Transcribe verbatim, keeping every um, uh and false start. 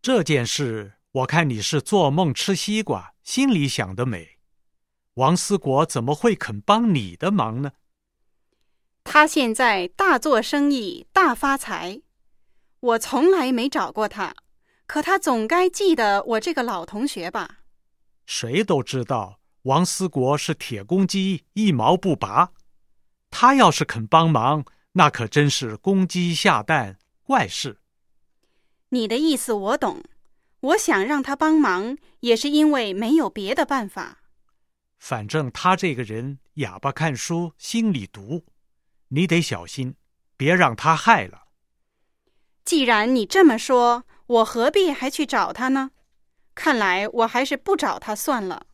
这件事我看你是做梦吃西瓜，心里想得美。王思国怎么会肯帮你的忙呢？ 他现在大做生意，大发财。我从来没找过他，可他总该记得我这个老同学吧？ 谁都知道王思国是铁公鸡，一毛不拔。他要是肯帮忙，那可真是公鸡下蛋，怪事。 你的意思我懂，我想让他帮忙，也是因为没有别的办法。 反正他这个人哑巴看书，心里毒，你得小心，别让他害了。 既然你这么说，我何必还去找他呢？看来我还是不找他算了。